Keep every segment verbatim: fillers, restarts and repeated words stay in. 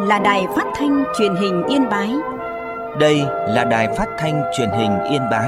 là Đài Phát thanh Truyền hình Yên Bái. Đây là Đài Phát thanh Truyền hình Yên Bái.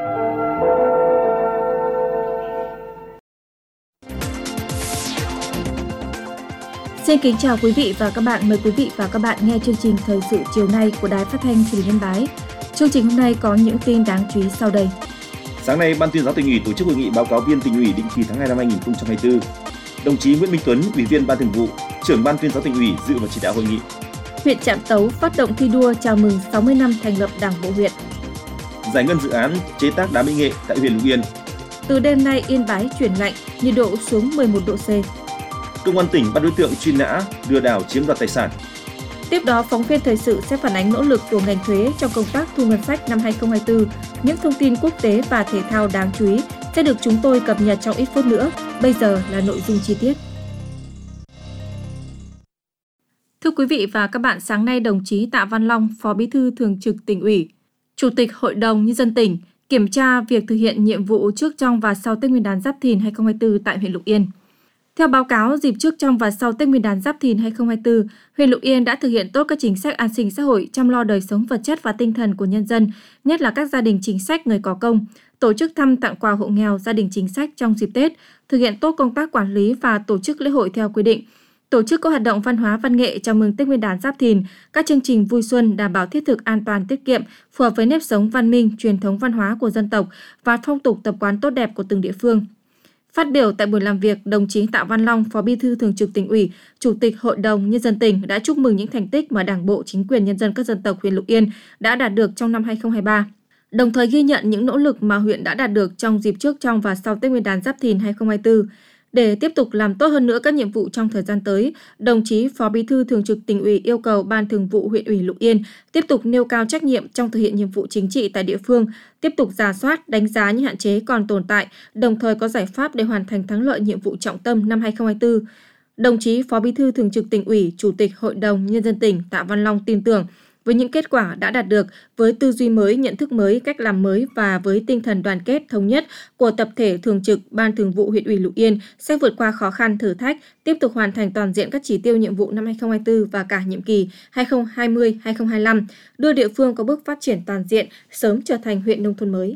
Xin kính chào quý vị và các bạn. Mời quý vị và các bạn nghe chương trình Thời sự chiều nay của Đài Phát thanh Truyền hình Yên Bái. Chương trình hôm nay có những tin đáng chú ý sau đây. Sáng nay, Ban Tuyên giáo Tỉnh ủy tổ chức hội nghị báo cáo viên Tỉnh ủy định kỳ tháng hai năm hai nghìn không trăm hai mươi tư. Đồng chí Nguyễn Minh Tuấn, Ủy viên Ban Thường vụ, Trưởng Ban Tuyên giáo Tỉnh ủy dự và chỉ đạo hội nghị. Huyện Trạm Tấu phát động thi đua chào mừng sáu mươi năm thành lập Đảng bộ huyện. Giải ngân dự án chế tác đá mỹ nghệ tại huyện Lục Yên. Từ đêm nay Yên Bái chuyển lạnh, nhiệt độ xuống mười một độ C. Công an tỉnh bắt đối tượng truy nã lừa đảo chiếm đoạt tài sản. Tiếp đó, phóng viên thời sự sẽ phản ánh nỗ lực của ngành thuế trong công tác thu ngân sách năm hai nghìn không trăm hai mươi tư. Những thông tin quốc tế và thể thao đáng chú ý sẽ được chúng tôi cập nhật trong ít phút nữa. Bây giờ là nội dung chi tiết. Thưa quý vị và các bạn, sáng nay đồng chí Tạ Văn Long, Phó Bí thư Thường trực Tỉnh ủy, Chủ tịch Hội đồng Nhân dân tỉnh kiểm tra việc thực hiện nhiệm vụ trước, trong và sau Tết Nguyên đán Giáp Thìn hai nghìn không trăm hai mươi tư tại huyện Lục Yên. Theo báo cáo, dịp trước, trong và sau Tết Nguyên đán Giáp Thìn hai nghìn không trăm hai mươi tư, huyện Lục Yên đã thực hiện tốt các chính sách an sinh xã hội, chăm lo đời sống vật chất và tinh thần của nhân dân, nhất là các gia đình chính sách, người có công, tổ chức thăm tặng quà hộ nghèo, gia đình chính sách trong dịp Tết, thực hiện tốt công tác quản lý và tổ chức lễ hội theo quy định, tổ chức các hoạt động văn hóa văn nghệ chào mừng Tết Nguyên đán Giáp Thìn, các chương trình vui xuân đảm bảo thiết thực, an toàn, tiết kiệm, phù hợp với nếp sống văn minh, truyền thống văn hóa của dân tộc và phong tục tập quán tốt đẹp của từng địa phương. Phát biểu tại buổi làm việc, đồng chí Tạ Văn Long, Phó Bí thư Thường trực Tỉnh ủy, Chủ tịch Hội đồng Nhân dân tỉnh đã chúc mừng những thành tích mà Đảng bộ, chính quyền nhân dân các dân tộc huyện Lục Yên đã đạt được trong năm hai nghìn không trăm hai mươi ba. Đồng thời ghi nhận những nỗ lực mà huyện đã đạt được trong dịp trước, trong và sau Tết Nguyên đán Giáp Thìn hai nghìn không trăm hai mươi tư. Để tiếp tục làm tốt hơn nữa các nhiệm vụ trong thời gian tới, đồng chí Phó Bí thư Thường trực Tỉnh ủy yêu cầu Ban Thường vụ huyện ủy Lục Yên tiếp tục nêu cao trách nhiệm trong thực hiện nhiệm vụ chính trị tại địa phương, tiếp tục rà soát, đánh giá những hạn chế còn tồn tại, đồng thời có giải pháp để hoàn thành thắng lợi nhiệm vụ trọng tâm năm hai nghìn không trăm hai mươi tư. Đồng chí Phó Bí thư Thường trực Tỉnh ủy, Chủ tịch Hội đồng Nhân dân tỉnh Tạ Văn Long tin tưởng với những kết quả đã đạt được, với tư duy mới, nhận thức mới, cách làm mới và với tinh thần đoàn kết thống nhất của tập thể thường trực Ban Thường vụ huyện ủy Lục Yên sẽ vượt qua khó khăn thử thách, tiếp tục hoàn thành toàn diện các chỉ tiêu nhiệm vụ năm hai nghìn không trăm hai mươi tư và cả nhiệm kỳ hai nghìn không trăm hai mươi đến hai nghìn không trăm hai mươi lăm, đưa địa phương có bước phát triển toàn diện, sớm trở thành huyện nông thôn mới.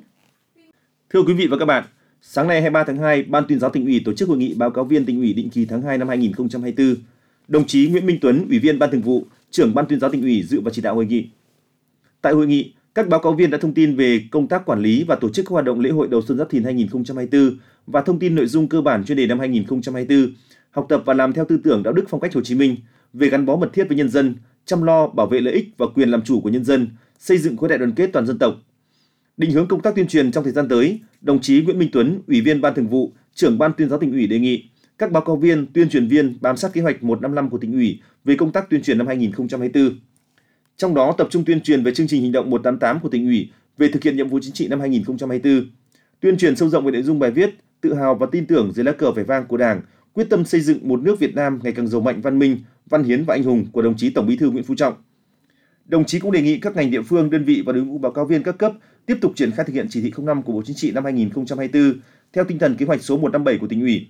Thưa quý vị và các bạn, sáng nay hai mươi ba tháng hai, Ban Tuyên giáo Tỉnh ủy tổ chức hội nghị báo cáo viên Tỉnh ủy định kỳ tháng hai năm hai nghìn không trăm hai mươi tư. Đồng chí Nguyễn Minh Tuấn, Ủy viên Ban Thường vụ, Trưởng Ban Tuyên giáo Tỉnh ủy dự và chỉ đạo hội nghị. Tại hội nghị, các báo cáo viên đã thông tin về công tác quản lý và tổ chức các hoạt động lễ hội đầu xuân Giáp Thìn hai nghìn không trăm hai mươi tư và thông tin nội dung cơ bản chuyên đề năm hai nghìn không trăm hai mươi tư, học tập và làm theo tư tưởng đạo đức phong cách Hồ Chí Minh về gắn bó mật thiết với nhân dân, chăm lo bảo vệ lợi ích và quyền làm chủ của nhân dân, xây dựng khối đại đoàn kết toàn dân tộc. Định hướng công tác tuyên truyền trong thời gian tới, đồng chí Nguyễn Minh Tuấn, Ủy viên Ban Thường vụ, Trưởng Ban Tuyên giáo Tỉnh ủy đề nghị các báo cáo viên, tuyên truyền viên bám sát kế hoạch một trăm năm mươi lăm của Tỉnh ủy về công tác tuyên truyền năm hai nghìn không trăm hai mươi tư. Trong đó tập trung tuyên truyền về chương trình hành động một trăm tám mươi tám của Tỉnh ủy về thực hiện nhiệm vụ chính trị năm hai nghìn không trăm hai mươi tư, tuyên truyền sâu rộng về nội dung bài viết tự hào và tin tưởng dưới lá cờ vẻ vang của Đảng, quyết tâm xây dựng một nước Việt Nam ngày càng giàu mạnh, văn minh, văn hiến và anh hùng của đồng chí Tổng Bí thư Nguyễn Phú Trọng. Đồng chí cũng đề nghị các ngành địa phương, đơn vị và đội ngũ báo cáo viên các cấp tiếp tục triển khai thực hiện chỉ thị không năm của Bộ Chính trị năm hai nghìn không trăm hai mươi tư theo tinh thần kế hoạch số một trăm năm mươi bảy của Tỉnh ủy.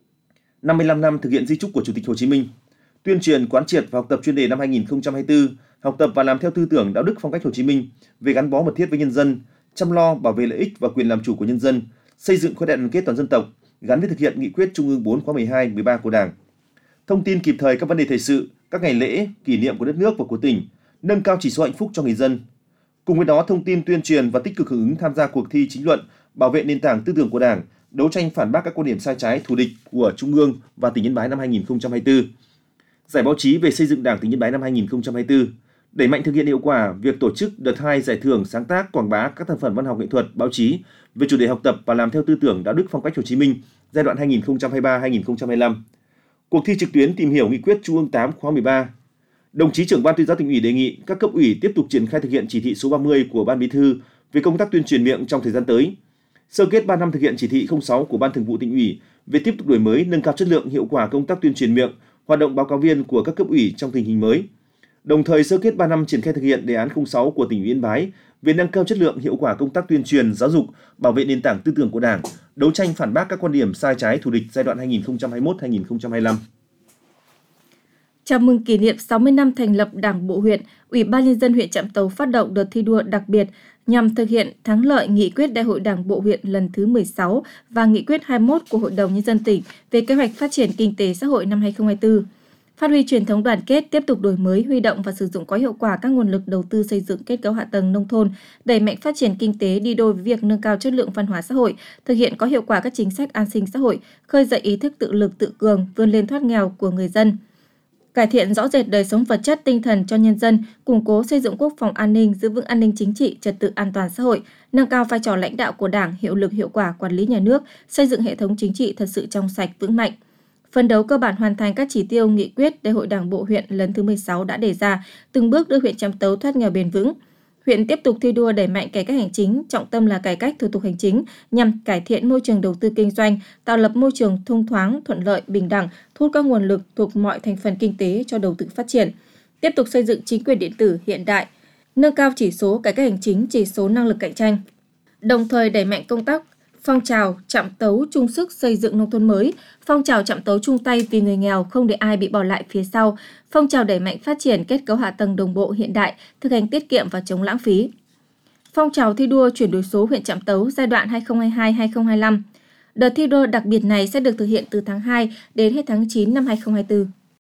năm mươi lăm năm thực hiện di chúc của Chủ tịch Hồ Chí Minh, tuyên truyền quán triệt và học tập chuyên đề năm hai nghìn không trăm hai mươi tư, học tập và làm theo tư tưởng đạo đức phong cách Hồ Chí Minh về gắn bó mật thiết với nhân dân, chăm lo bảo vệ lợi ích và quyền làm chủ của nhân dân, xây dựng khối đại đoàn kết toàn dân tộc gắn với thực hiện nghị quyết Trung ương bốn khóa mười hai, mười ba của Đảng. Thông tin kịp thời các vấn đề thời sự, các ngày lễ, kỷ niệm của đất nước và của tỉnh, nâng cao chỉ số hạnh phúc cho người dân. Cùng với đó, thông tin tuyên truyền và tích cực hưởng ứng tham gia cuộc thi chính luận, bảo vệ nền tảng tư tưởng của Đảng, đấu tranh phản bác các quan điểm sai trái, thù địch của Trung ương và tỉnh Yên Bái năm hai nghìn không trăm hai mươi tư. Giải báo chí về xây dựng Đảng tỉnh Yên Bái năm hai nghìn không trăm hai mươi tư. Đẩy mạnh thực hiện hiệu quả việc tổ chức đợt hai giải thưởng sáng tác, quảng bá các tác phẩm văn học nghệ thuật, báo chí về chủ đề học tập và làm theo tư tưởng đạo đức phong cách Hồ Chí Minh giai đoạn hai nghìn không trăm hai mươi ba đến hai nghìn không trăm hai mươi lăm. Cuộc thi trực tuyến tìm hiểu nghị quyết Trung ương tám khóa mười ba. Đồng chí Trưởng Ban Tuyên giáo Tỉnh ủy đề nghị các cấp ủy tiếp tục triển khai thực hiện chỉ thị số ba mươi của Ban Bí thư về công tác tuyên truyền miệng trong thời gian tới. Sơ kết ba năm thực hiện chỉ thị không sáu của Ban Thường vụ Tỉnh ủy về tiếp tục đổi mới, nâng cao chất lượng, hiệu quả công tác tuyên truyền miệng, hoạt động báo cáo viên của các cấp ủy trong tình hình mới. Đồng thời sơ kết ba năm triển khai thực hiện đề án không sáu của Tỉnh ủy Yên Bái về nâng cao chất lượng, hiệu quả công tác tuyên truyền, giáo dục, bảo vệ nền tảng tư tưởng của Đảng, đấu tranh phản bác các quan điểm sai trái, thù địch giai đoạn hai nghìn không trăm hai mươi mốt đến hai nghìn không trăm hai mươi lăm. Chào mừng kỷ niệm sáu mươi năm thành lập Đảng bộ huyện, Ủy ban Nhân dân huyện Trạm Tấu phát động đợt thi đua đặc biệt nhằm thực hiện thắng lợi nghị quyết Đại hội Đảng bộ huyện lần thứ mười sáu và nghị quyết hai mươi mốt của Hội đồng Nhân dân tỉnh về kế hoạch phát triển kinh tế xã hội năm hai không hai tư. Phát huy truyền thống đoàn kết, tiếp tục đổi mới, huy động và sử dụng có hiệu quả các nguồn lực đầu tư xây dựng kết cấu hạ tầng nông thôn, đẩy mạnh phát triển kinh tế đi đôi với việc nâng cao chất lượng văn hóa xã hội, thực hiện có hiệu quả các chính sách an sinh xã hội, khơi dậy ý thức tự lực tự cường, vươn lên thoát nghèo của người dân. Cải thiện rõ rệt đời sống vật chất tinh thần cho nhân dân, củng cố xây dựng quốc phòng an ninh, giữ vững an ninh chính trị, trật tự an toàn xã hội, nâng cao vai trò lãnh đạo của Đảng, hiệu lực hiệu quả quản lý nhà nước, xây dựng hệ thống chính trị thật sự trong sạch vững mạnh. Phấn đấu cơ bản hoàn thành các chỉ tiêu nghị quyết Đại hội Đảng bộ huyện lần thứ mười sáu đã đề ra, từng bước đưa huyện Trạm Tấu thoát nghèo bền vững. Huyện tiếp tục thi đua đẩy mạnh cải cách hành chính, trọng tâm là cải cách thủ tục hành chính nhằm cải thiện môi trường đầu tư kinh doanh, tạo lập môi trường thông thoáng, thuận lợi, bình đẳng, thu hút các nguồn lực thuộc mọi thành phần kinh tế cho đầu tư phát triển. Tiếp tục xây dựng chính quyền điện tử hiện đại, nâng cao chỉ số cải cách hành chính, chỉ số năng lực cạnh tranh. Đồng thời đẩy mạnh công tác phong trào Trạm Tấu chung sức xây dựng nông thôn mới, phong trào Trạm Tấu chung tay vì người nghèo không để ai bị bỏ lại phía sau, phong trào đẩy mạnh phát triển kết cấu hạ tầng đồng bộ hiện đại, thực hành tiết kiệm và chống lãng phí. Phong trào thi đua chuyển đổi số huyện Trạm Tấu giai đoạn hai không hai hai đến hai không hai lăm. Đợt thi đua đặc biệt này sẽ được thực hiện từ tháng hai đến hết tháng chín năm hai không hai tư.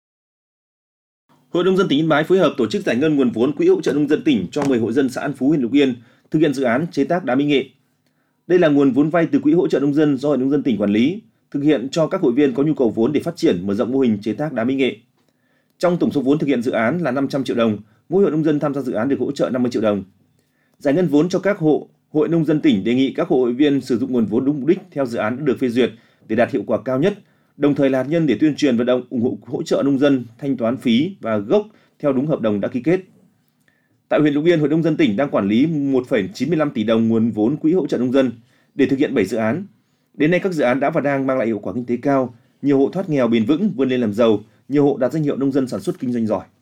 Hội nông dân tỉnh Yên Bái phối hợp tổ chức giải ngân nguồn vốn quỹ hỗ trợ nông dân tỉnh cho mười hộ dân xã An Phú, huyện Lục Yên thực hiện dự án chế tác đá mỹ nghệ. Đây là nguồn vốn vay từ quỹ hỗ trợ nông dân do Hội nông dân tỉnh quản lý, thực hiện cho các hội viên có nhu cầu vốn để phát triển mở rộng mô hình chế tác đá mỹ nghệ. Trong tổng số vốn thực hiện dự án là năm trăm triệu đồng, mỗi hội nông dân tham gia dự án được hỗ trợ năm mươi triệu đồng. Giải ngân vốn cho các hộ, Hội nông dân tỉnh đề nghị các hộ hội viên sử dụng nguồn vốn đúng mục đích theo dự án đã được phê duyệt để đạt hiệu quả cao nhất, đồng thời là hạt nhân để tuyên truyền vận động ủng hộ hỗ trợ nông dân thanh toán phí và gốc theo đúng hợp đồng đã ký kết. Tại huyện Lục Yên, Hội nông dân tỉnh đang quản lý một phẩy chín mươi lăm tỷ đồng nguồn vốn quỹ hỗ trợ nông dân để thực hiện bảy dự án. Đến nay các dự án đã và đang mang lại hiệu quả kinh tế cao, nhiều hộ thoát nghèo bền vững, vươn lên làm giàu, nhiều hộ đạt danh hiệu nông dân sản xuất kinh doanh giỏi.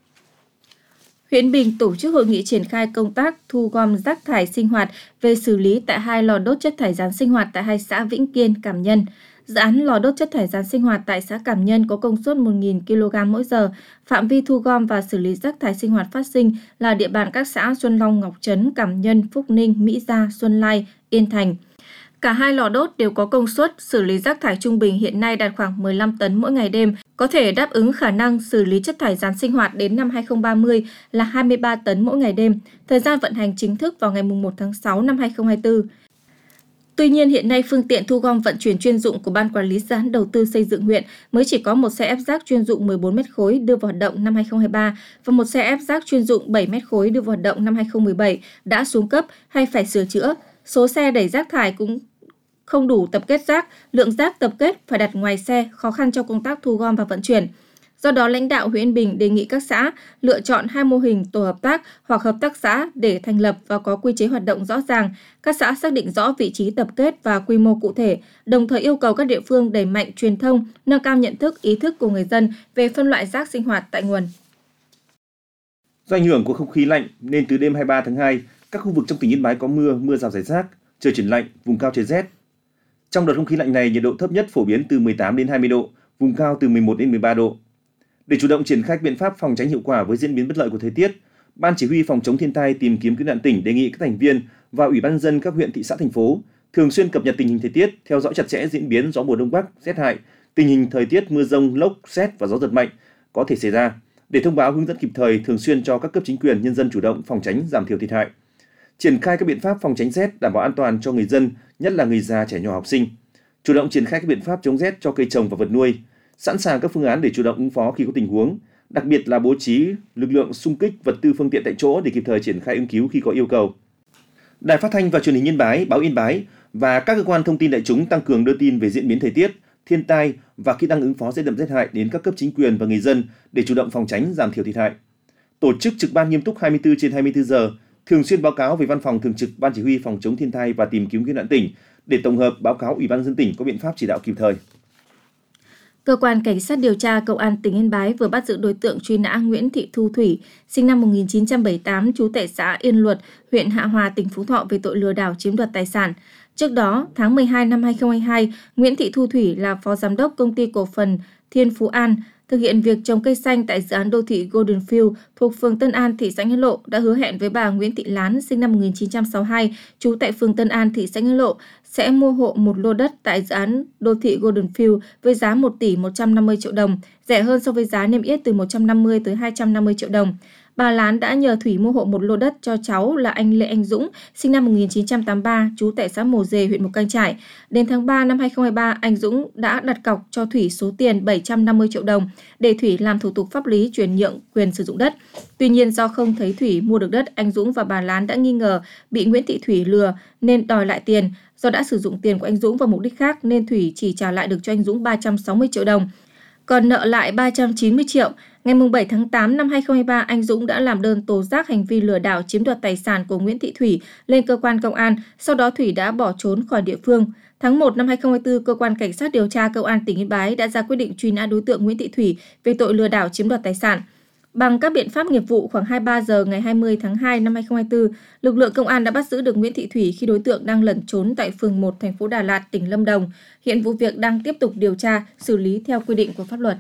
Huyện Bình tổ chức hội nghị triển khai công tác thu gom rác thải sinh hoạt về xử lý tại hai lò đốt chất thải rắn sinh hoạt tại hai xã Vĩnh Kiên, Cảm Nhân. Dự án lò đốt chất thải rắn sinh hoạt tại xã Cảm Nhân có công suất một nghìn ki lô gam mỗi giờ. Phạm vi thu gom và xử lý rác thải sinh hoạt phát sinh là địa bàn các xã Xuân Long, Ngọc Trấn, Cảm Nhân, Phúc Ninh, Mỹ Gia, Xuân Lai, Yên Thành. Cả hai lò đốt đều có công suất xử lý rác thải trung bình hiện nay đạt khoảng mười lăm tấn mỗi ngày đêm, có thể đáp ứng khả năng xử lý chất thải rắn sinh hoạt đến năm hai không ba mươi là hai mươi ba tấn mỗi ngày đêm. Thời gian vận hành chính thức vào ngày mùng một tháng sáu năm hai không hai tư. Tuy nhiên, hiện nay phương tiện thu gom vận chuyển chuyên dụng của Ban Quản lý Dự án Đầu tư xây dựng huyện mới chỉ có một xe ép rác chuyên dụng mười bốn mét khối đưa vào hoạt động năm hai không hai ba và một xe ép rác chuyên dụng bảy mét khối đưa vào hoạt động năm hai không một bảy đã xuống cấp hay phải sửa chữa. Số xe đẩy rác thải cũng không đủ tập kết rác, lượng rác tập kết phải đặt ngoài xe, khó khăn cho công tác thu gom và vận chuyển. Do đó, lãnh đạo huyện Yên Bình đề nghị các xã lựa chọn hai mô hình tổ hợp tác hoặc hợp tác xã để thành lập và có quy chế hoạt động rõ ràng. Các xã xác định rõ vị trí tập kết và quy mô cụ thể, đồng thời yêu cầu các địa phương đẩy mạnh truyền thông, nâng cao nhận thức, ý thức của người dân về phân loại rác sinh hoạt tại nguồn. Do ảnh hưởng của không khí lạnh nên từ đêm hai mươi ba tháng hai, các khu vực trong tỉnh Yên Bái có mưa, mưa rào rải rác, trời chuyển lạnh, vùng cao trời rét. Trong đợt không khí lạnh này, nhiệt độ thấp nhất phổ biến từ mười tám đến hai mươi độ, vùng cao từ mười một đến mười ba độ. Để chủ động triển khai biện pháp phòng tránh hiệu quả với diễn biến bất lợi của thời tiết, Ban Chỉ huy Phòng chống thiên tai tìm kiếm cứu nạn tỉnh đề nghị các thành viên và Ủy ban nhân dân các huyện, thị xã, thành phố thường xuyên cập nhật tình hình thời tiết, theo dõi chặt chẽ diễn biến gió mùa đông bắc, rét hại, tình hình thời tiết mưa dông, lốc, sét và gió giật mạnh có thể xảy ra để thông báo hướng dẫn kịp thời, thường xuyên cho các cấp chính quyền, nhân dân chủ động phòng tránh, giảm thiểu thiệt hại. Triển khai các biện pháp phòng tránh rét, đảm bảo an toàn cho người dân, nhất là người già, trẻ nhỏ, học sinh. Chủ động triển khai các biện pháp chống rét cho cây trồng và vật nuôi, sẵn sàng các phương án để chủ động ứng phó khi có tình huống, đặc biệt là bố trí lực lượng xung kích, vật tư, phương tiện tại chỗ để kịp thời triển khai ứng cứu khi có yêu cầu. Đài Phát thanh và Truyền hình Yên Bái, Báo Yên Bái và các cơ quan thông tin đại chúng tăng cường đưa tin về diễn biến thời tiết, thiên tai và kỹ năng ứng phó rét đậm rét hại đến các cấp chính quyền và người dân để chủ động phòng tránh, giảm thiểu thiệt hại. Tổ chức trực ban nghiêm túc hai mươi tư trên hai mươi tư giờ, thường xuyên báo cáo về Văn phòng Thường trực Ban Chỉ huy Phòng chống thiên tai và tìm kiếm cứu nạn tỉnh để tổng hợp báo cáo Ủy ban nhân dân tỉnh có biện pháp chỉ đạo kịp thời. Cơ quan Cảnh sát điều tra Công an tỉnh Yên Bái vừa bắt giữ đối tượng truy nã Nguyễn Thị Thu Thủy, sinh năm một nghìn chín trăm bảy mươi tám, trú tại xã Yên Luật, huyện Hạ Hòa, tỉnh Phú Thọ về tội lừa đảo chiếm đoạt tài sản. Trước đó, tháng mười hai năm hai không hai hai, Nguyễn Thị Thu Thủy là Phó Giám đốc Công ty Cổ phần Thiên Phú An, thực hiện việc trồng cây xanh tại dự án đô thị Golden Field thuộc phường Tân An, thị xã Nghĩa Lộ đã hứa hẹn với bà Nguyễn Thị Lán, sinh năm một nghìn chín trăm sáu mươi hai, trú tại phường Tân An, thị xã Nghĩa Lộ, sẽ mua hộ một lô đất tại dự án đô thị Golden Field với giá một tỷ một trăm năm mươi triệu đồng, rẻ hơn so với giá niêm yết từ một trăm năm mươi tới hai trăm năm mươi triệu đồng. Bà Lán đã nhờ Thủy mua hộ một lô đất cho cháu là anh Lê Anh Dũng, sinh năm một nghìn chín trăm tám mươi ba, trú tại xã Mồ Dề, huyện Mù Cang Chải. Đến tháng ba năm hai nghìn không trăm hai mươi ba, anh Dũng đã đặt cọc cho Thủy số tiền bảy trăm năm mươi triệu đồng để Thủy làm thủ tục pháp lý chuyển nhượng quyền sử dụng đất. Tuy nhiên, do không thấy Thủy mua được đất, anh Dũng và bà Lán đã nghi ngờ bị Nguyễn Thị Thủy lừa nên đòi lại tiền. Do đã sử dụng tiền của anh Dũng vào mục đích khác nên Thủy chỉ trả lại được cho anh Dũng ba trăm sáu mươi triệu đồng, còn nợ lại ba trăm chín mươi triệu. Ngày bảy tháng tám năm hai nghìn không trăm hai mươi ba, anh Dũng đã làm đơn tố giác hành vi lừa đảo chiếm đoạt tài sản của Nguyễn Thị Thủy lên cơ quan công an, sau đó Thủy đã bỏ trốn khỏi địa phương. Tháng một năm hai nghìn không trăm hai mươi tư, Cơ quan Cảnh sát điều tra Công an tỉnh Yên Bái đã ra quyết định truy nã đối tượng Nguyễn Thị Thủy về tội lừa đảo chiếm đoạt tài sản. Bằng các biện pháp nghiệp vụ, khoảng hai mươi ba giờ ngày hai mươi tháng hai năm hai nghìn không trăm hai mươi tư, lực lượng công an đã bắt giữ được Nguyễn Thị Thủy khi đối tượng đang lẩn trốn tại phường một, thành phố Đà Lạt, tỉnh Lâm Đồng. Hiện vụ việc đang tiếp tục điều tra, xử lý theo quy định của pháp luật.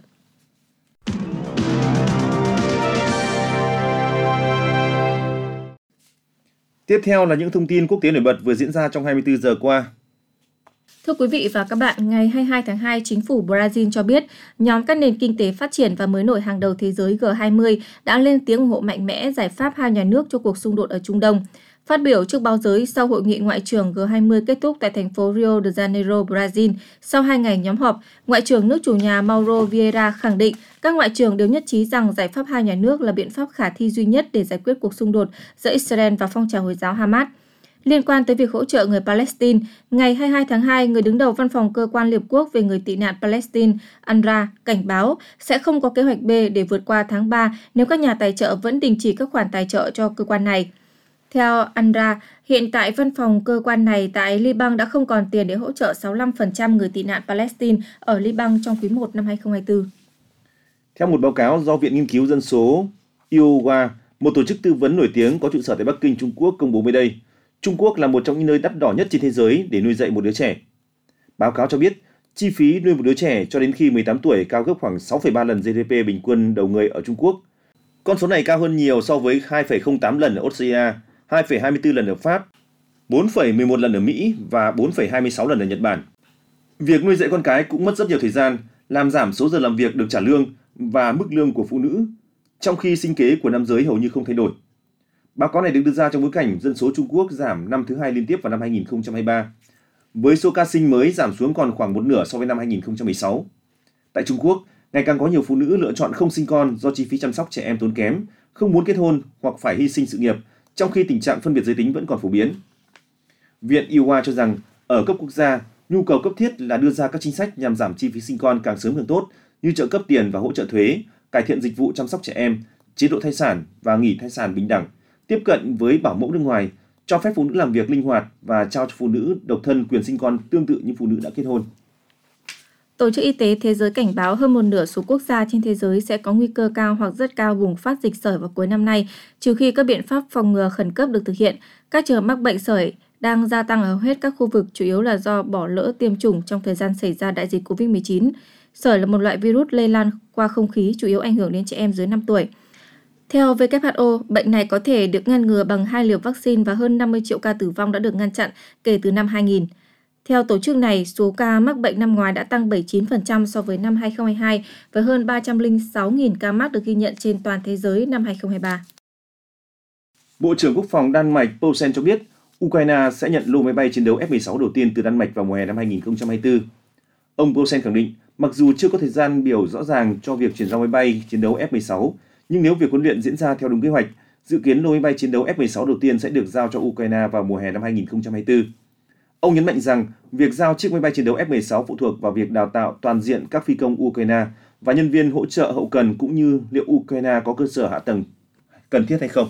Tiếp theo là những thông tin quốc tế nổi bật vừa diễn ra trong hai mươi tư giờ qua. Thưa quý vị và các bạn, ngày hai mươi hai tháng hai, chính phủ Brazil cho biết nhóm các nền kinh tế phát triển và mới nổi hàng đầu thế giới G hai mươi đã lên tiếng ủng hộ mạnh mẽ giải pháp hai nhà nước cho cuộc xung đột ở Trung Đông. Phát biểu trước báo giới sau hội nghị ngoại trưởng G hai mươi kết thúc tại thành phố Rio de Janeiro, Brazil, sau hai ngày nhóm họp, Ngoại trưởng nước chủ nhà Mauro Vieira khẳng định các ngoại trưởng đều nhất trí rằng giải pháp hai nhà nước là biện pháp khả thi duy nhất để giải quyết cuộc xung đột giữa Israel và phong trào Hồi giáo Hamas. Liên quan tới việc hỗ trợ người Palestine, ngày hai mươi hai tháng hai, người đứng đầu Văn phòng Cơ quan Liên Hợp Quốc về người tị nạn Palestine, UNRWA, cảnh báo sẽ không có kế hoạch B để vượt qua tháng ba nếu các nhà tài trợ vẫn đình chỉ các khoản tài trợ cho cơ quan này. Theo UNRWA, hiện tại văn phòng cơ quan này tại Liban đã không còn tiền để hỗ trợ sáu mươi lăm phần trăm người tị nạn Palestine ở Liban trong quý một năm hai nghìn không trăm hai mươi tư. Theo một báo cáo do Viện Nghiên cứu Dân số i o a, một tổ chức tư vấn nổi tiếng có trụ sở tại Bắc Kinh, Trung Quốc công bố mới đây, Trung Quốc là một trong những nơi đắt đỏ nhất trên thế giới để nuôi dạy một đứa trẻ. Báo cáo cho biết, chi phí nuôi một đứa trẻ cho đến khi mười tám tuổi cao gấp khoảng sáu phẩy ba lần giê đê pê bình quân đầu người ở Trung Quốc. Con số này cao hơn nhiều so với hai phẩy không tám lần ở Australia, hai phẩy hai mươi tư lần ở Pháp, bốn phẩy mười một lần ở Mỹ và bốn phẩy hai mươi sáu lần ở Nhật Bản. Việc nuôi dạy con cái cũng mất rất nhiều thời gian, làm giảm số giờ làm việc được trả lương và mức lương của phụ nữ, trong khi sinh kế của nam giới hầu như không thay đổi. Báo cáo này được đưa ra trong bối cảnh dân số Trung Quốc giảm năm thứ hai liên tiếp vào năm hai nghìn không trăm hai mươi ba, với số ca sinh mới giảm xuống còn khoảng một nửa so với năm hai nghìn không trăm mười sáu. Tại Trung Quốc, ngày càng có nhiều phụ nữ lựa chọn không sinh con do chi phí chăm sóc trẻ em tốn kém, không muốn kết hôn hoặc phải hy sinh sự nghiệp, trong khi tình trạng phân biệt giới tính vẫn còn phổ biến. Viện i o a cho rằng, ở cấp quốc gia, nhu cầu cấp thiết là đưa ra các chính sách nhằm giảm chi phí sinh con càng sớm càng tốt, như trợ cấp tiền và hỗ trợ thuế, cải thiện dịch vụ chăm sóc trẻ em, chế độ thai sản và nghỉ thai sản bình đẳng, tiếp cận với bảo mẫu nước ngoài, cho phép phụ nữ làm việc linh hoạt và trao cho phụ nữ độc thân quyền sinh con tương tự như phụ nữ đã kết hôn. Tổ chức Y tế Thế giới cảnh báo hơn một nửa số quốc gia trên thế giới sẽ có nguy cơ cao hoặc rất cao bùng phát dịch sởi vào cuối năm nay, trừ khi các biện pháp phòng ngừa khẩn cấp được thực hiện. Các trường hợp mắc bệnh sởi đang gia tăng ở hầu hết các khu vực, chủ yếu là do bỏ lỡ tiêm chủng trong thời gian xảy ra đại dịch covid mười chín. Sởi là một loại virus lây lan qua không khí, chủ yếu ảnh hưởng đến trẻ em dưới năm tuổi. Theo W H O, bệnh này có thể được ngăn ngừa bằng hai liều vaccine và hơn năm mươi triệu ca tử vong đã được ngăn chặn kể từ năm hai nghìn. Theo tổ chức này, số ca mắc bệnh năm ngoái đã tăng bảy mươi chín phần trăm so với năm hai nghìn không trăm hai mươi hai, với hơn ba trăm lẻ sáu nghìn ca mắc được ghi nhận trên toàn thế giới năm hai nghìn không trăm hai mươi ba. Bộ trưởng Quốc phòng Đan Mạch Poulsen cho biết, Ukraine sẽ nhận lô máy bay chiến đấu F mười sáu đầu tiên từ Đan Mạch vào mùa hè năm hai nghìn không trăm hai mươi tư. Ông Poulsen khẳng định, mặc dù chưa có thời gian biểu rõ ràng cho việc chuyển giao máy bay chiến đấu F mười sáu, nhưng nếu việc huấn luyện diễn ra theo đúng kế hoạch, dự kiến lô máy bay chiến đấu F mười sáu đầu tiên sẽ được giao cho Ukraine vào mùa hè năm hai nghìn không trăm hai mươi tư. Ông nhấn mạnh rằng việc giao chiếc máy bay chiến đấu F mười sáu phụ thuộc vào việc đào tạo toàn diện các phi công Ukraine và nhân viên hỗ trợ hậu cần, cũng như liệu Ukraine có cơ sở hạ tầng cần thiết hay không.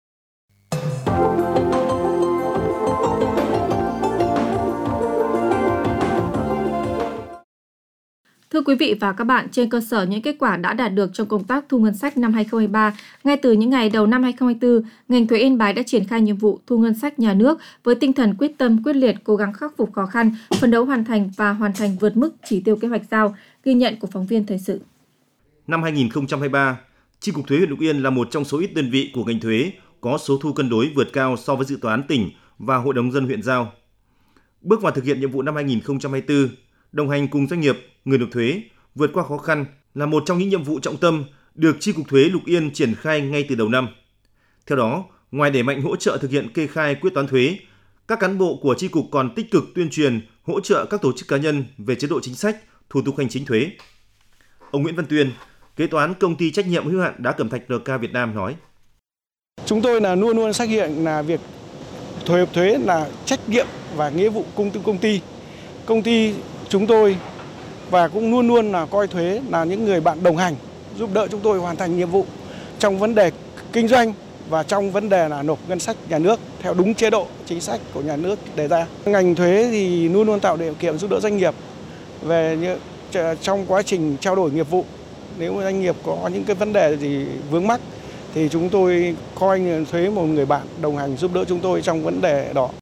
Thưa quý vị và các bạn, trên cơ sở những kết quả đã đạt được trong công tác thu ngân sách năm hai nghìn không trăm hai mươi ba, ngay từ những ngày đầu năm hai nghìn không trăm hai mươi tư, ngành thuế Yên Bái đã triển khai nhiệm vụ thu ngân sách nhà nước với tinh thần quyết tâm, quyết liệt, cố gắng khắc phục khó khăn, phấn đấu hoàn thành và hoàn thành vượt mức chỉ tiêu kế hoạch giao. Ghi nhận của phóng viên thời sự. Năm hai nghìn không trăm hai mươi ba, Chi cục thuế huyện Lục Yên là một trong số ít đơn vị của ngành thuế có số thu cân đối vượt cao so với dự toán tỉnh và Hội đồng nhân dân huyện giao. Bước vào thực hiện nhiệm vụ năm hai nghìn không trăm hai mươi tư, đồng hành cùng doanh nghiệp, người nộp thuế vượt qua khó khăn là một trong những nhiệm vụ trọng tâm được Chi cục thuế Lục Yên triển khai ngay từ đầu năm. Theo đó, ngoài đẩy mạnh hỗ trợ thực hiện kê khai quyết toán thuế, các cán bộ của chi cục còn tích cực tuyên truyền, hỗ trợ các tổ chức cá nhân về chế độ chính sách, thủ tục hành chính thuế. Ông Nguyễn Văn Tuyên, kế toán công ty trách nhiệm hữu hạn Đá Cẩm Thạch en ca Việt Nam nói: Chúng tôi là luôn luôn xác hiện là việc thuế hợp thuế là trách nhiệm và nghĩa vụ công tư công ty. Công ty chúng tôi và cũng luôn luôn là coi thuế là những người bạn đồng hành, giúp đỡ chúng tôi hoàn thành nhiệm vụ trong vấn đề kinh doanh và trong vấn đề là nộp ngân sách nhà nước theo đúng chế độ chính sách của nhà nước đề ra. Ngành thuế thì luôn luôn tạo điều kiện giúp đỡ doanh nghiệp về những, trong quá trình trao đổi nghiệp vụ. Nếu doanh nghiệp có những cái vấn đề gì vướng mắc thì chúng tôi coi như thuế một người bạn đồng hành giúp đỡ chúng tôi trong vấn đề đó.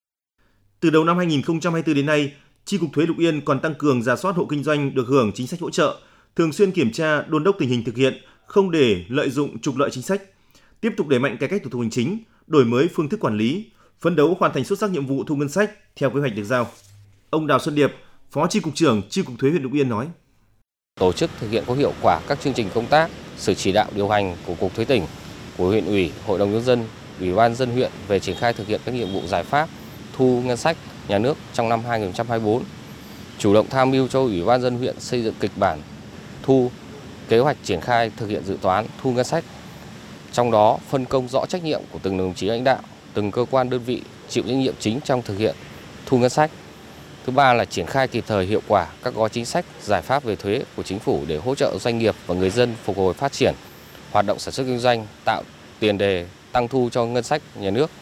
Từ đầu năm hai nghìn không trăm hai mươi tư đến nay, Chi cục thuế Lục Yên còn tăng cường rà soát hộ kinh doanh được hưởng chính sách hỗ trợ, thường xuyên kiểm tra, đôn đốc tình hình thực hiện, không để lợi dụng trục lợi chính sách. Tiếp tục đẩy mạnh cải cách thủ tục hành chính, đổi mới phương thức quản lý, phấn đấu hoàn thành xuất sắc nhiệm vụ thu ngân sách theo kế hoạch được giao. Ông Đào Xuân Điệp, Phó Chi cục trưởng Chi cục thuế huyện Lục Yên nói: Tổ chức thực hiện có hiệu quả các chương trình công tác, sự chỉ đạo điều hành của Cục Thuế tỉnh, của huyện ủy, Hội đồng nhân dân, Ủy ban nhân dân huyện về triển khai thực hiện các nhiệm vụ giải pháp thu ngân sách nhà nước trong năm hai nghìn không trăm hai mươi tư, chủ động tham mưu cho Ủy ban nhân dân huyện xây dựng kịch bản thu, kế hoạch triển khai thực hiện dự toán thu ngân sách. Trong đó phân công rõ trách nhiệm của từng đồng chí lãnh đạo, từng cơ quan đơn vị chịu trách nhiệm chính trong thực hiện thu ngân sách. Thứ ba là triển khai kịp thời hiệu quả các gói chính sách, giải pháp về thuế của chính phủ để hỗ trợ doanh nghiệp và người dân phục hồi phát triển, hoạt động sản xuất kinh doanh, tạo tiền đề tăng thu cho ngân sách nhà nước.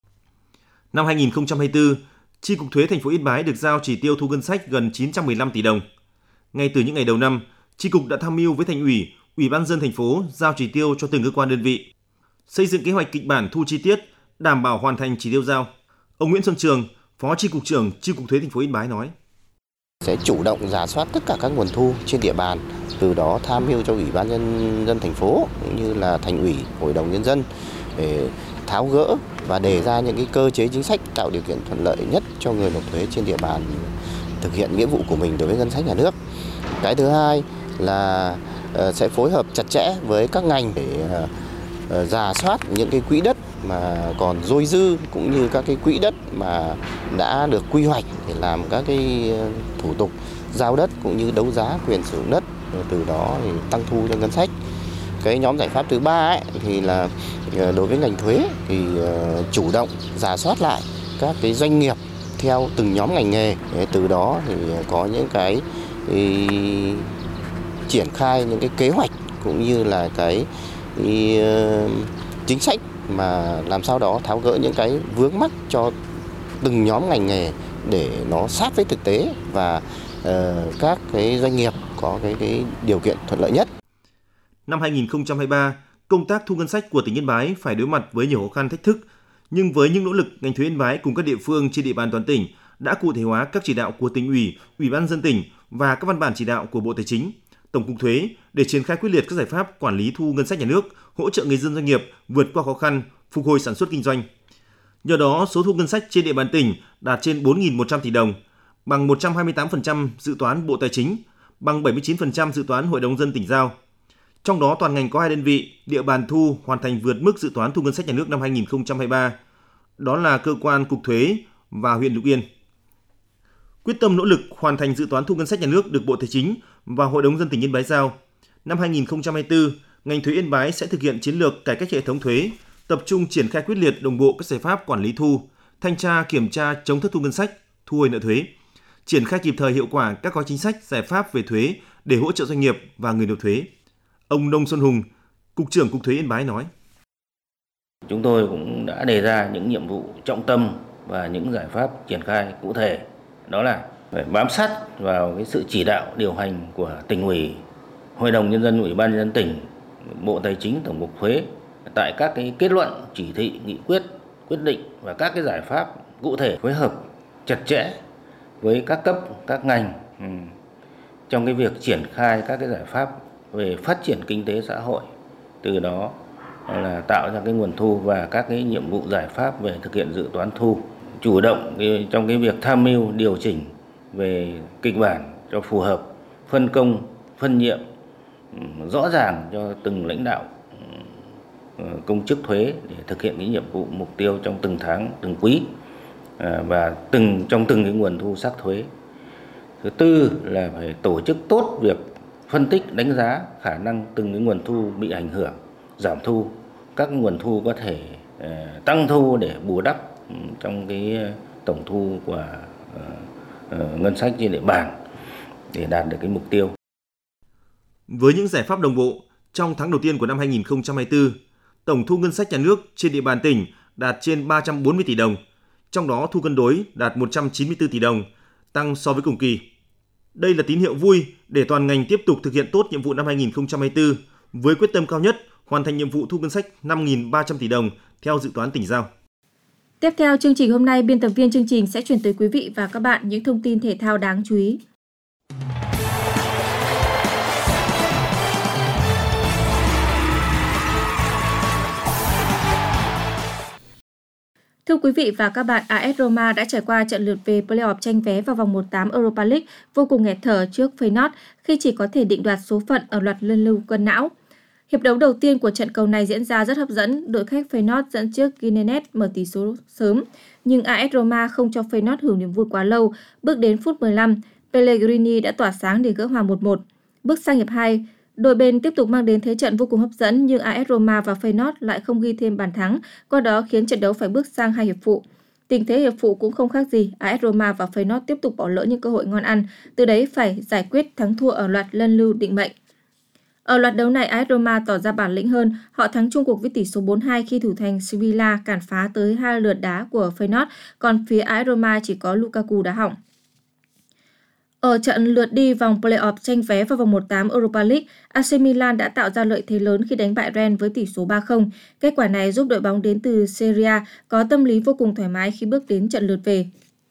Năm hai nghìn không trăm hai mươi tư, Chi cục thuế thành phố Yên Bái được giao chỉ tiêu thu ngân sách gần chín trăm mười lăm tỷ đồng. Ngay từ những ngày đầu năm, Chi cục đã tham mưu với Thành ủy, Ủy ban nhân dân thành phố giao chỉ tiêu cho từng cơ quan đơn vị, xây dựng kế hoạch kịch bản thu chi tiết, đảm bảo hoàn thành chỉ tiêu giao. Ông Nguyễn Xuân Trường, Phó Chi cục trưởng Chi cục thuế thành phố Yên Bái nói: Sẽ chủ động rà soát tất cả các nguồn thu trên địa bàn, từ đó tham mưu cho Ủy ban nhân dân thành phố cũng như là Thành ủy, Hội đồng nhân dân để tháo gỡ và đề ra những cái cơ chế chính sách tạo điều kiện thuận lợi nhất cho người nộp thuế trên địa bàn thực hiện nghĩa vụ của mình đối với ngân sách nhà nước. Cái thứ hai là sẽ phối hợp chặt chẽ với các ngành để rà soát những cái quỹ đất mà còn dôi dư cũng như các cái quỹ đất mà đã được quy hoạch để làm các cái thủ tục giao đất cũng như đấu giá quyền sử dụng đất, từ đó thì tăng thu cho ngân sách. Cái nhóm giải pháp thứ ba ấy, thì là đối với ngành thuế thì chủ động rà soát lại các cái doanh nghiệp theo từng nhóm ngành nghề, từ đó thì có những cái thì triển khai những cái kế hoạch cũng như là cái thì, uh, chính sách mà làm sao đó tháo gỡ những cái vướng mắc cho từng nhóm ngành nghề để nó sát với thực tế và uh, các cái doanh nghiệp có cái, cái điều kiện thuận lợi nhất. Năm hai nghìn không trăm hai mươi ba, công tác thu ngân sách của tỉnh Yên Bái phải đối mặt với nhiều khó khăn thách thức, nhưng với những nỗ lực, ngành thuế Yên Bái cùng các địa phương trên địa bàn toàn tỉnh đã cụ thể hóa các chỉ đạo của tỉnh ủy, Ủy ban nhân dân tỉnh và các văn bản chỉ đạo của Bộ Tài chính, Tổng cục Thuế để triển khai quyết liệt các giải pháp quản lý thu ngân sách nhà nước, hỗ trợ người dân doanh nghiệp vượt qua khó khăn, phục hồi sản xuất kinh doanh. Nhờ đó, số thu ngân sách trên địa bàn tỉnh đạt trên bốn nghìn một trăm tỷ đồng, bằng một trăm hai mươi tám phần trăm dự toán Bộ Tài chính, bằng bảy mươi chín phần trăm dự toán Hội đồng nhân dân tỉnh giao. Trong đó, toàn ngành có hai đơn vị địa bàn thu hoàn thành vượt mức dự toán thu ngân sách nhà nước năm hai nghìn không trăm hai mươi ba. Đó là cơ quan Cục Thuế và huyện Lục Yên. Quyết tâm nỗ lực hoàn thành dự toán thu ngân sách nhà nước được Bộ Tài chính và Hội đồng nhân dân tỉnh Yên Bái giao. Năm hai nghìn không trăm hai mươi tư, ngành thuế Yên Bái sẽ thực hiện chiến lược cải cách hệ thống thuế, tập trung triển khai quyết liệt đồng bộ các giải pháp quản lý thu, thanh tra kiểm tra chống thất thu ngân sách, thu hồi nợ thuế, triển khai kịp thời hiệu quả các gói chính sách, giải pháp về thuế để hỗ trợ doanh nghiệp và người nộp thuế. Ông Nông Xuân Hùng, Cục trưởng Cục Thuế Yên Bái nói: Chúng tôi cũng đã đề ra những nhiệm vụ trọng tâm và những giải pháp triển khai cụ thể, đó là phải bám sát vào cái sự chỉ đạo điều hành của tỉnh ủy, Hội đồng nhân dân, Ủy ban nhân dân tỉnh, Bộ Tài chính, Tổng cục Thuế tại các cái kết luận, chỉ thị, nghị quyết, quyết định và các cái giải pháp cụ thể, phối hợp chặt chẽ với các cấp, các ngành trong cái việc triển khai các cái giải pháp về phát triển kinh tế xã hội, từ đó là tạo ra cái nguồn thu và các cái nhiệm vụ giải pháp về thực hiện dự toán thu, chủ động cái, trong cái việc tham mưu điều chỉnh về kịch bản cho phù hợp, phân công, phân nhiệm rõ ràng cho từng lãnh đạo công chức thuế để thực hiện cái nhiệm vụ mục tiêu trong từng tháng, từng quý và từng trong từng cái nguồn thu xác thuế. Thứ tư là phải tổ chức tốt việc phân tích, đánh giá khả năng từng cái nguồn thu bị ảnh hưởng, giảm thu, các nguồn thu có thể tăng thu để bù đắp trong cái tổng thu của ngân sách trên địa bàn để đạt được cái mục tiêu. Với những giải pháp đồng bộ, trong tháng đầu tiên của năm hai nghìn không trăm hai mươi tư, tổng thu ngân sách nhà nước trên địa bàn tỉnh đạt trên ba trăm bốn mươi tỷ đồng, trong đó thu cân đối đạt một trăm chín mươi tư tỷ đồng, tăng so với cùng kỳ. Đây là tín hiệu vui để toàn ngành tiếp tục thực hiện tốt nhiệm vụ năm hai nghìn không trăm hai mươi tư với quyết tâm cao nhất hoàn thành nhiệm vụ thu ngân sách năm nghìn ba trăm tỷ đồng theo dự toán tỉnh giao. Tiếp theo chương trình hôm nay, biên tập viên chương trình sẽ chuyển tới quý vị và các bạn những thông tin thể thao đáng chú ý. Thưa quý vị và các bạn, a ét Roma đã trải qua trận lượt về play-off tranh vé vào vòng một tám Europa League vô cùng nghẹt thở trước Feyenoord khi chỉ có thể định đoạt số phận ở loạt luân lưu cân não. Hiệp đấu đầu tiên của trận cầu này diễn ra rất hấp dẫn, đội khách Feyenoord dẫn trước Gimenez mở tỷ số sớm, nhưng a ét Roma không cho Feyenoord hưởng niềm vui quá lâu. Bước đến phút mười lăm, Pellegrini đã tỏa sáng để gỡ hòa một một. Bước sang hiệp hai, đôi bên tiếp tục mang đến thế trận vô cùng hấp dẫn nhưng a ét Roma và Feyenoord lại không ghi thêm bàn thắng, qua đó khiến trận đấu phải bước sang hai hiệp phụ. Tình thế hiệp phụ cũng không khác gì, a ét Roma và Feyenoord tiếp tục bỏ lỡ những cơ hội ngon ăn, từ đấy phải giải quyết thắng thua ở loạt luân lưu định mệnh. Ở loạt đấu này, a ét Roma tỏ ra bản lĩnh hơn, họ thắng chung cuộc với tỷ số bốn hai khi thủ thành Sevilla cản phá tới hai lượt đá của Feyenoord, còn phía a ét Roma chỉ có Lukaku đá hỏng. Ở trận lượt đi vòng play-off tranh vé vào vòng một tám Europa League, a xê Milan đã tạo ra lợi thế lớn khi đánh bại Rennes với tỷ số ba không. Kết quả này giúp đội bóng đến từ Serie A có tâm lý vô cùng thoải mái khi bước đến trận lượt về.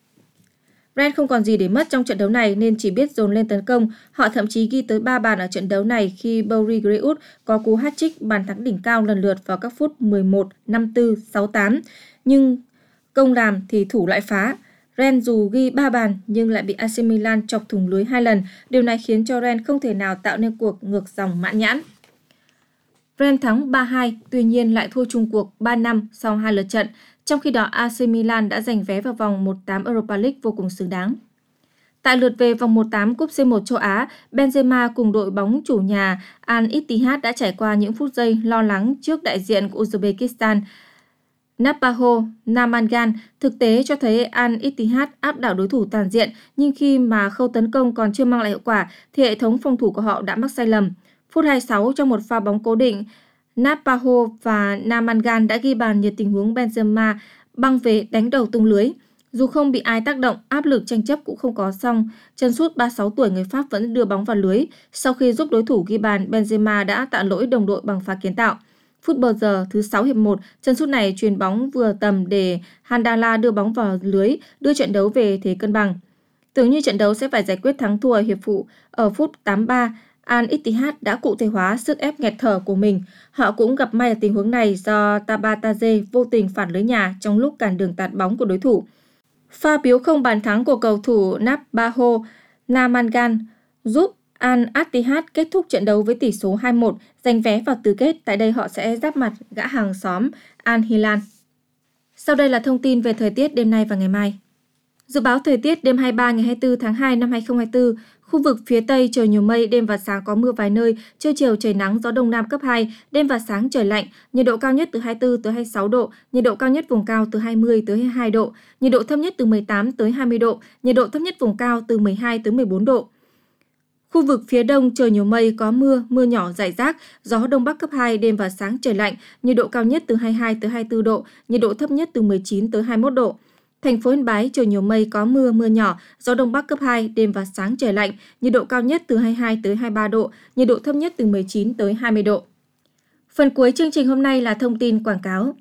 Rennes không còn gì để mất trong trận đấu này nên chỉ biết dồn lên tấn công. Họ thậm chí ghi tới ba bàn ở trận đấu này khi Bouri Greuth có cú hat-trick bàn thắng đỉnh cao lần lượt vào các phút mười một, năm mươi tư, sáu mươi tám. Nhưng công làm thì thủ lại phá. Rennes dù ghi ba bàn nhưng lại bị a xê Milan chọc thủng lưới hai lần. Điều này khiến cho Rennes không thể nào tạo nên cuộc ngược dòng mãn nhãn. Rennes thắng ba hai, tuy nhiên lại thua chung cuộc ba năm sau hai lượt trận. Trong khi đó, a xê Milan đã giành vé vào vòng một tám Europa League vô cùng xứng đáng. Tại lượt về vòng một tám Cúp xê một châu Á, Benzema cùng đội bóng chủ nhà Al Ittihad đã trải qua những phút giây lo lắng trước đại diện của Uzbekistan. Napaho Namangan thực tế cho thấy Al Ittihad áp đảo đối thủ toàn diện, nhưng khi mà khâu tấn công còn chưa mang lại hiệu quả thì hệ thống phòng thủ của họ đã mắc sai lầm. Phút hai mươi sáu, trong một pha bóng cố định, Napaho và Namangan đã ghi bàn nhờ tình huống Benzema băng về đánh đầu tung lưới. Dù không bị ai tác động, áp lực tranh chấp cũng không có xong. Chân sút ba mươi sáu tuổi người Pháp vẫn đưa bóng vào lưới. Sau khi giúp đối thủ ghi bàn, Benzema đã tạ lỗi đồng đội bằng pha kiến tạo. Phút bờ giờ thứ sáu hiệp một, chân sút này chuyền bóng vừa tầm để Handala đưa bóng vào lưới, đưa trận đấu về thế cân bằng. Tưởng như trận đấu sẽ phải giải quyết thắng thua ở hiệp phụ, ở phút tám mươi ba, Al Ittihad đã cụ thể hóa sức ép nghẹt thở của mình. Họ cũng gặp may ở tình huống này do Tabataze vô tình phản lưới nhà trong lúc cản đường tạt bóng của đối thủ. Pha biếu không bàn thắng của cầu thủ Napaho Namangan giúp Al Ittihad kết thúc trận đấu với tỷ số hai một, giành vé vào tứ kết. Tại đây họ sẽ giáp mặt gã hàng xóm Al Hilal. Sau đây là thông tin về thời tiết đêm nay và ngày mai. Dự báo thời tiết đêm hai mươi ba ngày hai mươi tư tháng hai năm hai nghìn không trăm hai mươi tư, khu vực phía Tây trời nhiều mây, đêm và sáng có mưa vài nơi, trưa chiều trời nắng, gió Đông Nam cấp hai, đêm và sáng trời lạnh, nhiệt độ cao nhất từ hai mươi tư tới hai mươi sáu độ, nhiệt độ cao nhất vùng cao từ hai mươi tới hai mươi hai độ, nhiệt độ thấp nhất từ mười tám tới hai mươi độ, nhiệt độ thấp nhất vùng cao từ mười hai tới mười bốn độ. Khu vực phía Đông trời nhiều mây, có mưa, mưa nhỏ rải rác, gió Đông Bắc cấp hai, đêm và sáng trời lạnh, nhiệt độ cao nhất từ hai mươi hai tới hai mươi tư độ, nhiệt độ thấp nhất từ mười chín tới hai mươi mốt độ. Thành phố Yên Bái trời nhiều mây, có mưa, mưa nhỏ, gió Đông Bắc cấp hai, đêm và sáng trời lạnh, nhiệt độ cao nhất từ hai mươi hai tới hai mươi ba độ, nhiệt độ thấp nhất từ mười chín tới hai mươi độ. Phần cuối chương trình hôm nay là thông tin quảng cáo.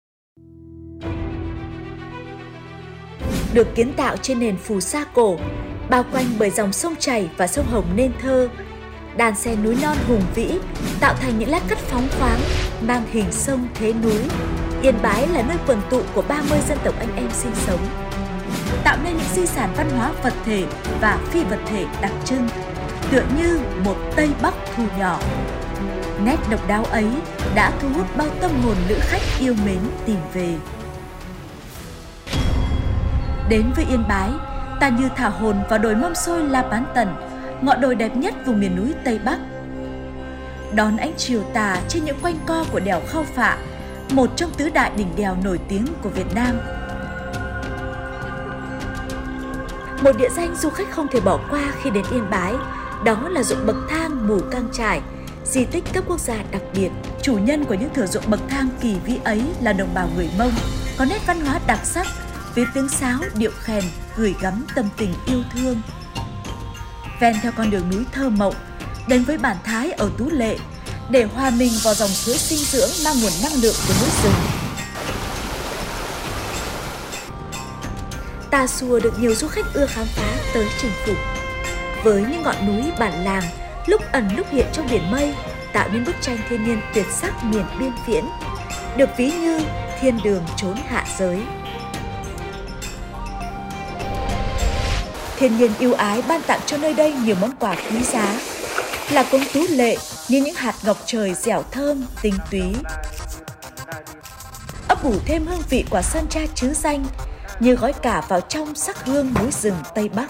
Được kiến tạo trên nền phù sa cổ, bao quanh bởi dòng sông chảy và sông Hồng nên thơ, đàn xe núi non hùng vĩ tạo thành những lát cắt phóng khoáng mang hình sông thế núi. Yên Bái là nơi quần tụ của ba mươi dân tộc anh em sinh sống, tạo nên những di sản văn hóa vật thể và phi vật thể đặc trưng, tựa như một Tây Bắc thu nhỏ. Nét độc đáo ấy đã thu hút bao tâm hồn lữ khách yêu mến tìm về. Đến với Yên Bái, ta như thả hồn vào đồi Mâm Xôi La Bán Tần, ngọn đồi đẹp nhất vùng miền núi Tây Bắc. Đón ánh chiều tà trên những quanh co của đèo Khao Phạ, một trong tứ đại đỉnh đèo nổi tiếng của Việt Nam. Một địa danh du khách không thể bỏ qua khi đến Yên Bái, đó là ruộng bậc thang Mù Cang Chải, di tích cấp quốc gia đặc biệt. Chủ nhân của những thửa ruộng bậc thang kỳ vĩ ấy là đồng bào người Mông, có nét văn hóa đặc sắc với tiếng sáo, điệu khèn gửi gắm tâm tình yêu thương. Ven theo con đường núi thơ mộng, đến với bản Thái ở Tú Lệ để hòa mình vào dòng suối sinh dưỡng mang nguồn năng lượng của núi rừng. Tà Xùa được nhiều du khách ưa khám phá tới chinh phục. Với những ngọn núi bản làng lúc ẩn lúc hiện trong biển mây, tạo nên bức tranh thiên nhiên tuyệt sắc miền biên viễn, được ví như thiên đường chốn hạ giới. Thiên nhiên yêu ái ban tặng cho nơi đây nhiều món quà quý giá, là cống Tú Lệ như những hạt ngọc trời dẻo thơm, tinh túy, ấp ủ thêm hương vị quả sơn tra trứ danh như gói cả vào trong sắc hương núi rừng Tây Bắc.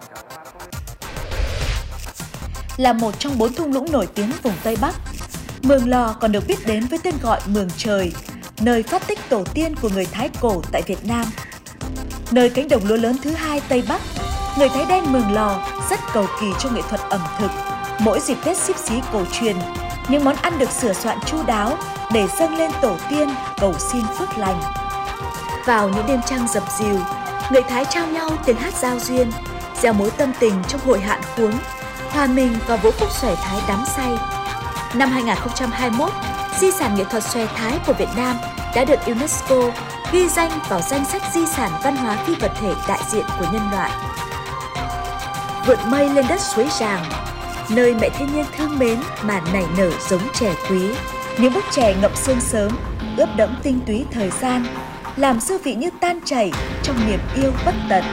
Là một trong bốn thung lũng nổi tiếng vùng Tây Bắc, Mường Lò còn được biết đến với tên gọi Mường Trời, nơi phát tích tổ tiên của người Thái cổ tại Việt Nam. Nơi cánh đồng lúa lớn thứ hai Tây Bắc, người Thái đen Mường Lò rất cầu kỳ trong nghệ thuật ẩm thực. Mỗi dịp Tết Xíp Xí cổ truyền, những món ăn được sửa soạn chu đáo để dâng lên tổ tiên cầu xin phước lành. Vào những đêm trăng dập dìu, người Thái trao nhau tiếng hát giao duyên, gieo mối tâm tình trong hội hạn khuống, hòa mình vào vũ khúc xòe Thái đắm say. Năm hai nghìn không trăm hai mươi mốt, di sản nghệ thuật xòe Thái của Việt Nam đã được UNESCO ghi danh vào danh sách di sản văn hóa phi vật thể đại diện của nhân loại. Vượt mây lên đất suối Ràng, nơi mẹ thiên nhiên thương mến mà nảy nở giống chè quý. Những bức chè ngậm sương sớm, ướp đẫm tinh túy thời gian, làm dư vị như tan chảy trong niềm yêu bất tận.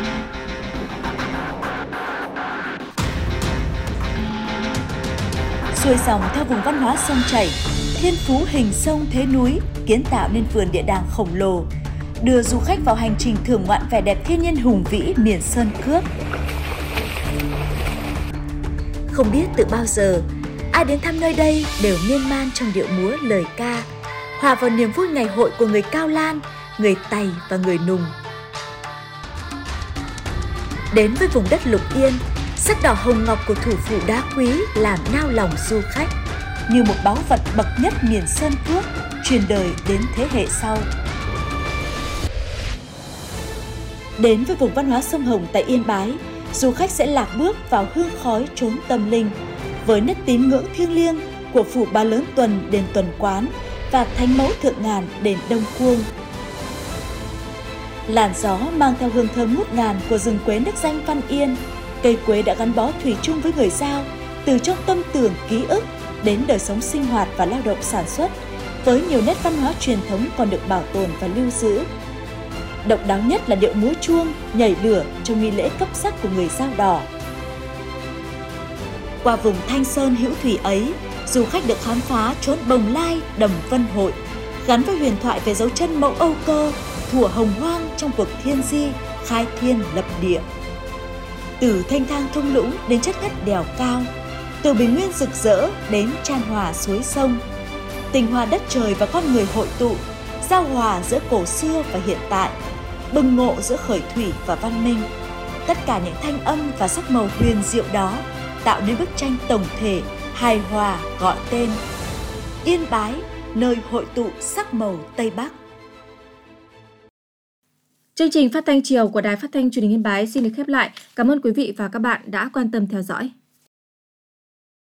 Xuôi dòng theo vùng văn hóa sông chảy, thiên phú hình sông thế núi kiến tạo nên vườn địa đàng khổng lồ, đưa du khách vào hành trình thưởng ngoạn vẻ đẹp thiên nhiên hùng vĩ miền sơn cước. Không biết từ bao giờ, ai đến thăm nơi đây đều miên man trong điệu múa lời ca, hòa vào niềm vui ngày hội của người Cao Lan, người Tày và người Nùng. Đến với vùng đất Lục Yên, sắc đỏ hồng ngọc của thủ phủ đá quý làm nao lòng du khách, như một báu vật bậc nhất miền sơn cước, truyền đời đến thế hệ sau. Đến với vùng văn hóa sông Hồng tại Yên Bái, du khách sẽ lạc bước vào hương khói chốn tâm linh, với nét tín ngưỡng thiêng liêng của phủ Ba Lớn Tuần đền Tuần Quán và Thánh Mẫu Thượng Ngàn đền Đông Cuông. Làn gió mang theo hương thơm ngút ngàn của rừng quế nước danh Văn Yên, cây quế đã gắn bó thủy chung với người Dao, từ trong tâm tưởng ký ức đến đời sống sinh hoạt và lao động sản xuất, với nhiều nét văn hóa truyền thống còn được bảo tồn và lưu giữ. Độc đáo nhất là điệu múa chuông, nhảy lửa trong nghi lễ cấp sắc của người Dao Đỏ. Qua vùng Thanh Sơn hữu thủy ấy, du khách được khám phá chốn Bồng Lai, Đầm Vân Hội, gắn với huyền thoại về dấu chân mẫu Âu Cơ, thủa hồng hoang trong cuộc thiên di, khai thiên lập địa. Từ thanh thang thung lũng đến chất ngất đèo cao, từ bình nguyên rực rỡ đến chan hòa suối sông, tình hòa đất trời và con người hội tụ, giao hòa giữa cổ xưa và hiện tại, bừng ngộ giữa khởi thủy và văn minh. Tất cả những thanh âm và sắc màu huyền diệu đó tạo nên bức tranh tổng thể, hài hòa gọi tên Yên Bái, nơi hội tụ sắc màu Tây Bắc. Chương trình phát thanh chiều của Đài Phát thanh Truyền hình Yên Bái xin được khép lại. Cảm ơn quý vị và các bạn đã quan tâm theo dõi.